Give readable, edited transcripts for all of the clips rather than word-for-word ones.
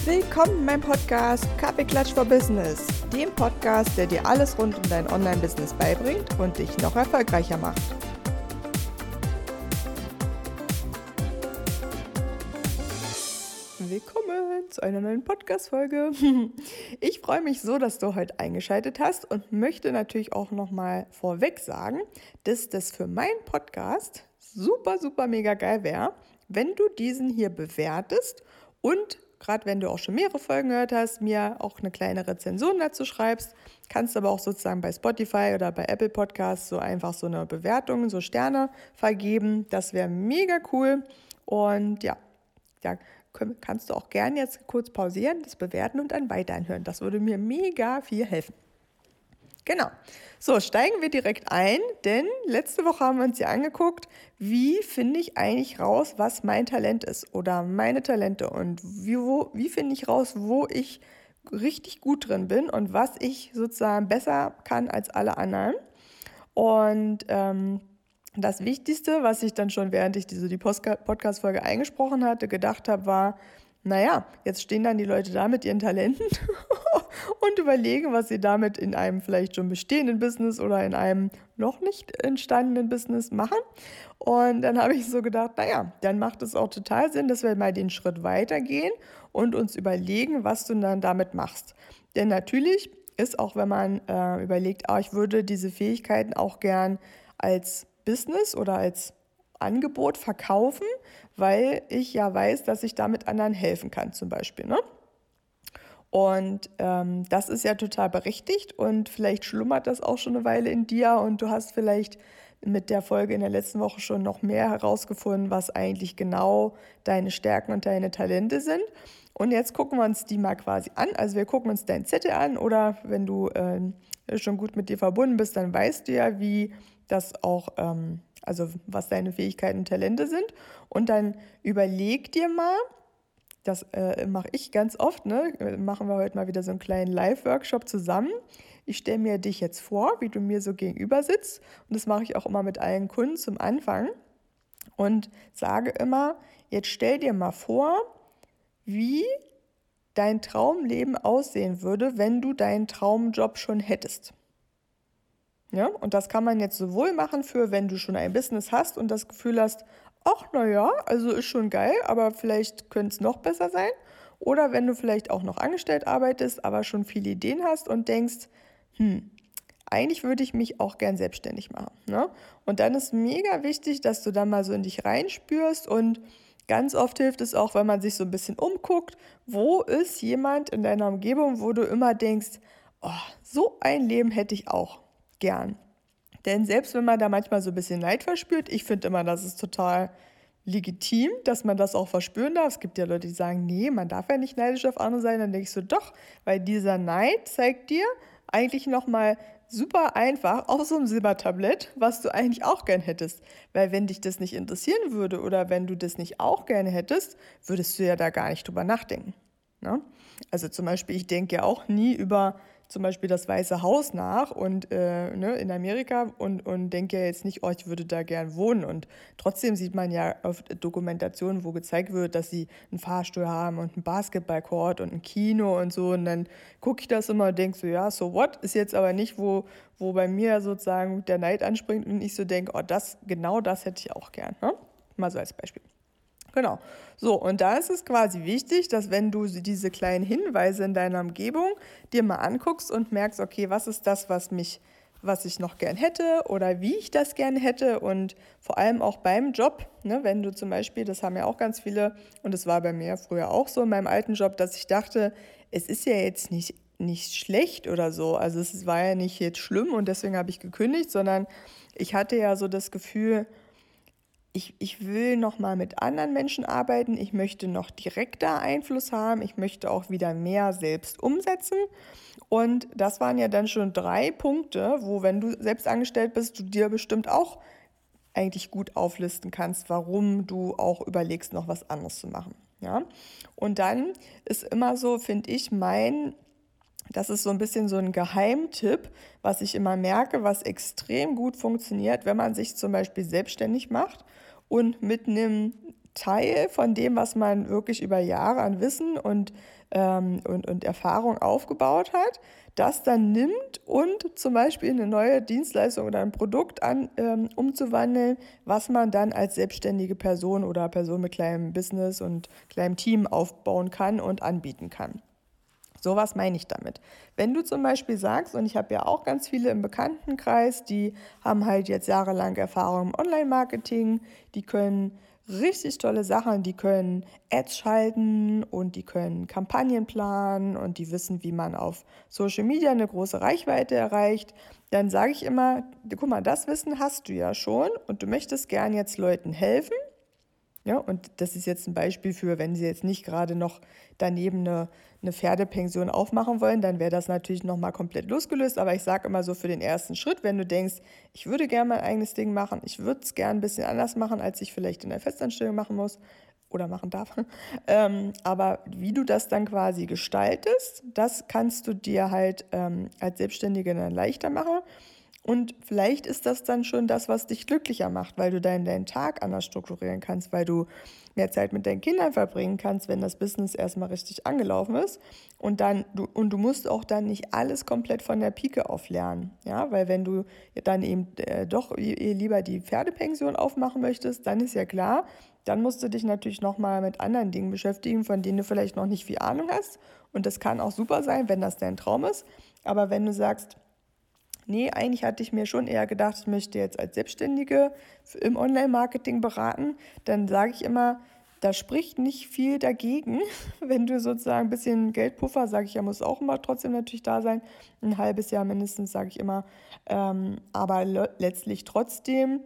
Willkommen in meinem Podcast Kaffeeklatsch for Business, dem Podcast, der dir alles rund um dein Online-Business beibringt und dich noch erfolgreicher macht. Willkommen zu einer neuen Podcast-Folge. Ich freue mich so, dass du heute eingeschaltet hast und möchte natürlich auch nochmal vorweg sagen, dass das für meinen Podcast super mega geil wäre, wenn du diesen hier bewertest und gerade wenn du auch schon mehrere Folgen gehört hast, mir auch eine kleine Rezension dazu schreibst. Kannst aber auch sozusagen bei Spotify oder bei Apple Podcasts so einfach so eine Bewertung, so Sterne vergeben. Das wäre mega cool. Und ja, kannst du auch gerne jetzt kurz pausieren, das bewerten und dann weiter anhören. Das würde mir mega viel helfen. Genau. So, steigen wir direkt ein, denn letzte Woche haben wir uns ja angeguckt, wie finde ich eigentlich raus, was mein Talent ist oder meine Talente und wie finde ich raus, wo ich richtig gut drin bin und was ich sozusagen besser kann als alle anderen. Und das Wichtigste, was ich dann schon, während ich die Podcast-Folge eingesprochen hatte, gedacht habe, war, naja, jetzt stehen dann die Leute da mit ihren Talenten und überlegen, was sie damit in einem vielleicht schon bestehenden Business oder in einem noch nicht entstandenen Business machen. Und dann habe ich so gedacht, naja, dann macht es auch total Sinn, dass wir mal den Schritt weitergehen und uns überlegen, was du dann damit machst. Denn natürlich ist auch, wenn man überlegt, ich würde diese Fähigkeiten auch gern als Business oder als Angebot verkaufen, weil ich ja weiß, dass ich damit anderen helfen kann zum Beispiel, ne? Und das ist ja total berechtigt und vielleicht schlummert das auch schon eine Weile in dir und du hast vielleicht mit der Folge in der letzten Woche schon noch mehr herausgefunden, was eigentlich genau deine Stärken und deine Talente sind. Und jetzt gucken wir uns die mal quasi an. Also wir gucken uns deinen Zettel an oder wenn du schon gut mit dir verbunden bist, dann weißt du ja, wie das auch, also was deine Fähigkeiten und Talente sind. Und dann überleg dir mal, das mache ich ganz oft, ne? Machen wir heute mal wieder so einen kleinen Live-Workshop zusammen. Ich stelle mir dich jetzt vor, wie du mir so gegenüber sitzt. Und das mache ich auch immer mit allen Kunden zum Anfang. Und sage immer, jetzt stell dir mal vor, wie dein Traumleben aussehen würde, wenn du deinen Traumjob schon hättest. Ja, und das kann man jetzt sowohl machen für, wenn du schon ein Business hast und das Gefühl hast, ach naja, also ist schon geil, aber vielleicht könnte es noch besser sein. Oder wenn du vielleicht auch noch angestellt arbeitest, aber schon viele Ideen hast und denkst, eigentlich würde ich mich auch gern selbstständig machen. Ne? Und dann ist mega wichtig, dass du dann mal so in dich reinspürst und ganz oft hilft es auch, wenn man sich so ein bisschen umguckt, wo ist jemand in deiner Umgebung, wo du immer denkst, so ein Leben hätte ich auch gern. Denn selbst wenn man da manchmal so ein bisschen Neid verspürt, ich finde immer, das ist total legitim, dass man das auch verspüren darf. Es gibt ja Leute, die sagen, nee, man darf ja nicht neidisch auf andere sein. Dann denke ich so, doch, weil dieser Neid zeigt dir eigentlich nochmal super einfach auf so einem Silbertablett, was du eigentlich auch gern hättest. Weil wenn dich das nicht interessieren würde oder wenn du das nicht auch gerne hättest, würdest du ja da gar nicht drüber nachdenken. Ne? Also zum Beispiel, ich denke ja auch nie über zum Beispiel das Weiße Haus nach und in Amerika und denke ja jetzt nicht, ich würde da gern wohnen. Und trotzdem sieht man ja auf Dokumentationen, wo gezeigt wird, dass sie einen Fahrstuhl haben und einen Basketballcourt und ein Kino und so. Und dann gucke ich das immer und denke so, ja, so what? Ist jetzt aber nicht, wo bei mir sozusagen der Neid anspringt und ich so denke, genau das hätte ich auch gern. Ne? Mal so als Beispiel. Genau. So, und da ist es quasi wichtig, dass wenn du diese kleinen Hinweise in deiner Umgebung dir mal anguckst und merkst, okay, was ist das, was ich noch gern hätte oder wie ich das gern hätte und vor allem auch beim Job, ne, wenn du zum Beispiel, das haben ja auch ganz viele und das war bei mir früher auch so in meinem alten Job, dass ich dachte, es ist ja jetzt nicht schlecht oder so, also es war ja nicht jetzt schlimm und deswegen habe ich gekündigt, sondern ich hatte ja so das Gefühl, ich will noch mal mit anderen Menschen arbeiten, ich möchte noch direkter Einfluss haben, ich möchte auch wieder mehr selbst umsetzen. Und das waren ja dann schon 3 Punkte, wo, wenn du selbst angestellt bist, du dir bestimmt auch eigentlich gut auflisten kannst, warum du auch überlegst, noch was anderes zu machen. Ja? Und dann ist immer so, finde ich, das ist so ein bisschen so ein Geheimtipp, was ich immer merke, was extrem gut funktioniert, wenn man sich zum Beispiel selbstständig macht und mit einem Teil von dem, was man wirklich über Jahre an Wissen und Erfahrung aufgebaut hat, das dann nimmt und zum Beispiel in eine neue Dienstleistung oder ein Produkt umzuwandeln, was man dann als selbstständige Person oder Person mit kleinem Business und kleinem Team aufbauen kann und anbieten kann. So was meine ich damit. Wenn du zum Beispiel sagst, und ich habe ja auch ganz viele im Bekanntenkreis, die haben halt jetzt jahrelang Erfahrung im Online-Marketing, die können richtig tolle Sachen, die können Ads schalten und die können Kampagnen planen und die wissen, wie man auf Social Media eine große Reichweite erreicht, dann sage ich immer, guck mal, das Wissen hast du ja schon und du möchtest gern jetzt Leuten helfen. Ja, und das ist jetzt ein Beispiel für, wenn Sie jetzt nicht gerade noch daneben eine Pferdepension aufmachen wollen, dann wäre das natürlich nochmal komplett losgelöst. Aber ich sage immer so für den ersten Schritt, wenn du denkst, ich würde gerne mein eigenes Ding machen, ich würde es gerne ein bisschen anders machen, als ich vielleicht in der Festanstellung machen muss oder machen darf. Aber wie du das dann quasi gestaltest, das kannst du dir halt als Selbstständige dann leichter machen. Und vielleicht ist das dann schon das, was dich glücklicher macht, weil du deinen Tag anders strukturieren kannst, weil du mehr Zeit mit deinen Kindern verbringen kannst, wenn das Business erstmal richtig angelaufen ist. Und du musst auch dann nicht alles komplett von der Pike auf lernen. Ja? Weil wenn du dann eben doch lieber die Pferdepension aufmachen möchtest, dann ist ja klar, dann musst du dich natürlich nochmal mit anderen Dingen beschäftigen, von denen du vielleicht noch nicht viel Ahnung hast. Und das kann auch super sein, wenn das dein Traum ist. Aber wenn du sagst, nee, eigentlich hatte ich mir schon eher gedacht, ich möchte jetzt als Selbstständige im Online-Marketing beraten, dann sage ich immer, da spricht nicht viel dagegen, wenn du sozusagen ein bisschen Geldpuffer, sage ich ja, muss auch immer trotzdem natürlich da sein, ein halbes Jahr mindestens, sage ich immer, aber letztlich trotzdem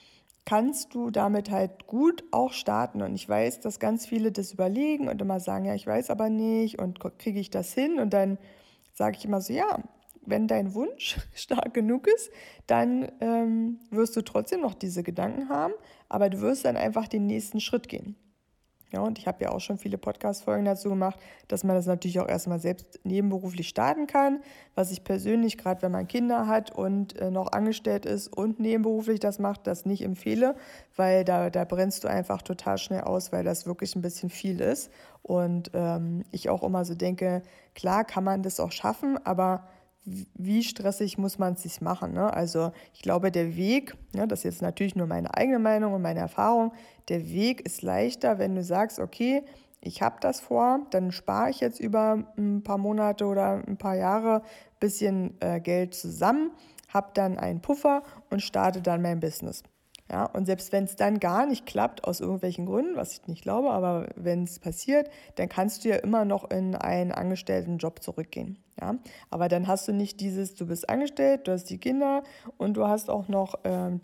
kannst du damit halt gut auch starten. Und ich weiß, dass ganz viele das überlegen und immer sagen, ja, ich weiß aber nicht und kriege ich das hin? Und dann sage ich immer so, ja, wenn dein Wunsch stark genug ist, dann wirst du trotzdem noch diese Gedanken haben, aber du wirst dann einfach den nächsten Schritt gehen. Ja, und ich habe ja auch schon viele Podcast-Folgen dazu gemacht, dass man das natürlich auch erstmal selbst nebenberuflich starten kann. Was ich persönlich, gerade wenn man Kinder hat und noch angestellt ist und nebenberuflich das macht, das nicht empfehle, weil da brennst du einfach total schnell aus, weil das wirklich ein bisschen viel ist. Und ich auch immer so denke, klar kann man das auch schaffen, aber wie stressig muss man es sich machen, ne? Also ich glaube, der Weg, ne, das ist jetzt natürlich nur meine eigene Meinung und meine Erfahrung, der Weg ist leichter, wenn du sagst, okay, ich habe das vor, dann spare ich jetzt über ein paar Monate oder ein paar Jahre ein bisschen Geld zusammen, habe dann einen Puffer und starte dann mein Business. Ja, und selbst wenn es dann gar nicht klappt, aus irgendwelchen Gründen, was ich nicht glaube, aber wenn es passiert, dann kannst du ja immer noch in einen Angestelltenjob zurückgehen. Ja, aber dann hast du nicht dieses, du bist angestellt, du hast die Kinder und du hast auch noch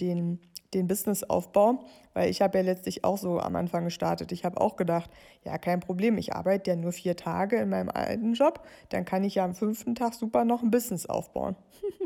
den Businessaufbau, weil ich habe ja letztlich auch so am Anfang gestartet. Ich habe auch gedacht, ja, kein Problem, ich arbeite ja nur 4 Tage in meinem alten Job, dann kann ich ja am 5. Tag super noch ein Business aufbauen.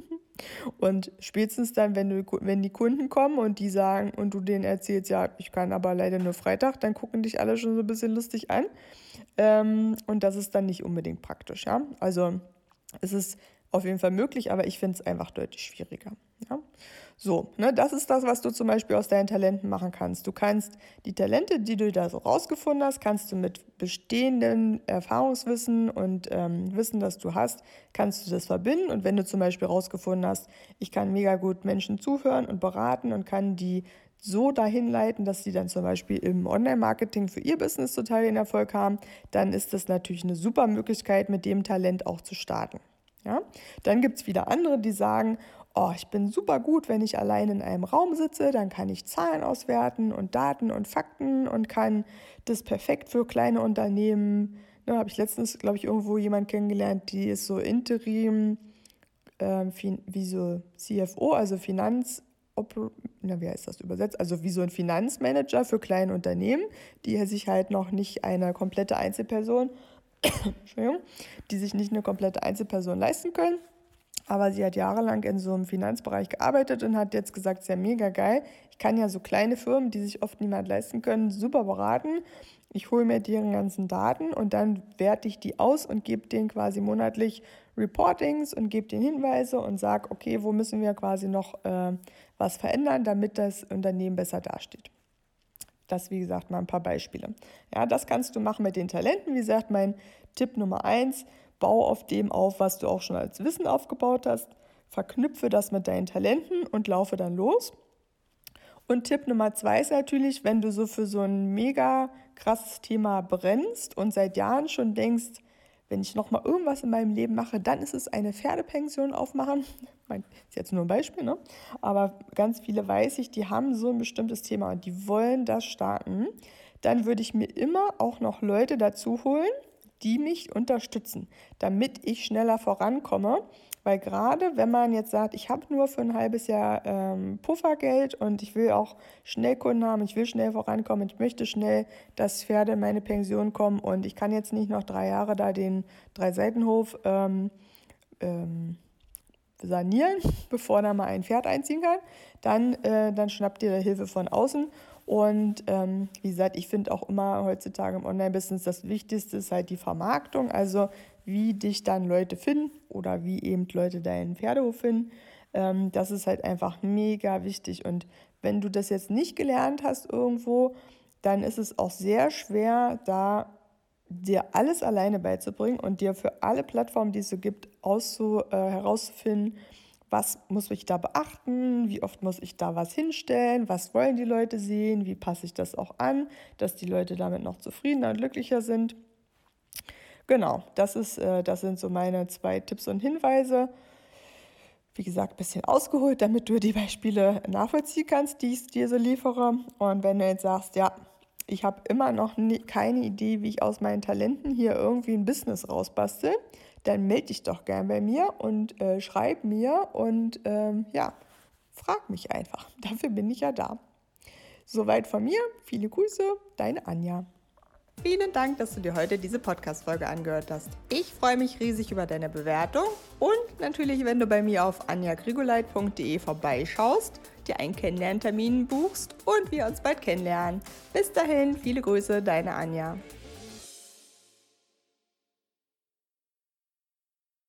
Und spätestens dann, wenn die Kunden kommen und die sagen und du denen erzählst, ja, ich kann aber leider nur Freitag, dann gucken dich alle schon so ein bisschen lustig an. Und das ist dann nicht unbedingt praktisch, ja. Also es ist auf jeden Fall möglich, aber ich finde es einfach deutlich schwieriger. Ja? So, ne, das ist das, was du zum Beispiel aus deinen Talenten machen kannst. Du kannst die Talente, die du da so rausgefunden hast, kannst du mit bestehendem Erfahrungswissen und Wissen, das du hast, kannst du das verbinden. Und wenn du zum Beispiel rausgefunden hast, ich kann mega gut Menschen zuhören und beraten und kann die so dahin leiten, dass sie dann zum Beispiel im Online-Marketing für ihr Business total den Erfolg haben, dann ist das natürlich eine super Möglichkeit, mit dem Talent auch zu starten. Ja? Dann gibt es wieder andere, die sagen, oh, ich bin super gut, wenn ich allein in einem Raum sitze, dann kann ich Zahlen auswerten und Daten und Fakten und kann das perfekt für kleine Unternehmen. Ne, habe ich letztens, glaube ich, irgendwo jemanden kennengelernt, die ist so Interim, wie so CFO, also wie heißt das übersetzt? Also wie so ein Finanzmanager für kleine Unternehmen, die sich halt noch nicht eine komplette Einzelperson, Entschuldigung, die sich nicht eine komplette Einzelperson leisten können. Aber sie hat jahrelang in so einem Finanzbereich gearbeitet und hat jetzt gesagt, es ist ja mega geil. Ich kann ja so kleine Firmen, die sich oft niemand leisten können, super beraten. Ich hole mir deren ganzen Daten und dann werte ich die aus und gebe denen quasi monatlich Reportings und gebe denen Hinweise und sage, okay, wo müssen wir quasi noch was verändern, damit das Unternehmen besser dasteht. Das, wie gesagt, mal ein paar Beispiele. Ja, das kannst du machen mit den Talenten. Wie gesagt, mein Tipp Nummer 1, bau auf dem auf, was du auch schon als Wissen aufgebaut hast. Verknüpfe das mit deinen Talenten und laufe dann los. Und Tipp Nummer 2 ist natürlich, wenn du so für so ein mega krasses Thema brennst und seit Jahren schon denkst, wenn ich nochmal irgendwas in meinem Leben mache, dann ist es eine Pferdepension aufmachen. Ist jetzt nur ein Beispiel, ne? Aber ganz viele weiß ich, die haben so ein bestimmtes Thema und die wollen das starten. Dann würde ich mir immer auch noch Leute dazu holen, die mich unterstützen, damit ich schneller vorankomme. Weil gerade wenn man jetzt sagt, ich habe nur für ein halbes Jahr Puffergeld und ich will auch schnell Kunden haben, ich will schnell vorankommen, ich möchte schnell, dass Pferde in meine Pension kommen und ich kann jetzt nicht noch 3 Jahre da den 3-Seitenhof sanieren, bevor da mal ein Pferd einziehen kann, dann schnappt ihr Hilfe von außen. Und wie gesagt, ich finde auch immer heutzutage im Online-Business das Wichtigste ist halt die Vermarktung, also wie dich dann Leute finden oder wie eben Leute deinen Pferdehof finden. Das ist halt einfach mega wichtig. Und wenn du das jetzt nicht gelernt hast irgendwo, dann ist es auch sehr schwer, da dir alles alleine beizubringen und dir für alle Plattformen, die es so gibt, herauszufinden, was muss ich da beachten, wie oft muss ich da was hinstellen, was wollen die Leute sehen, wie passe ich das auch an, dass die Leute damit noch zufriedener und glücklicher sind. Genau, das sind so meine 2 Tipps und Hinweise. Wie gesagt, ein bisschen ausgeholt, damit du die Beispiele nachvollziehen kannst, die ich dir so liefere. Und wenn du jetzt sagst, ja, ich habe immer noch keine Idee, wie ich aus meinen Talenten hier irgendwie ein Business rausbastel, dann melde dich doch gern bei mir und schreib mir und frag mich einfach. Dafür bin ich ja da. Soweit von mir. Viele Grüße, deine Anja. Vielen Dank, dass du dir heute diese Podcast-Folge angehört hast. Ich freue mich riesig über deine Bewertung und natürlich, wenn du bei mir auf anjagrigoleit.de vorbeischaust, dir einen Kennenlerntermin buchst und wir uns bald kennenlernen. Bis dahin, viele Grüße, deine Anja.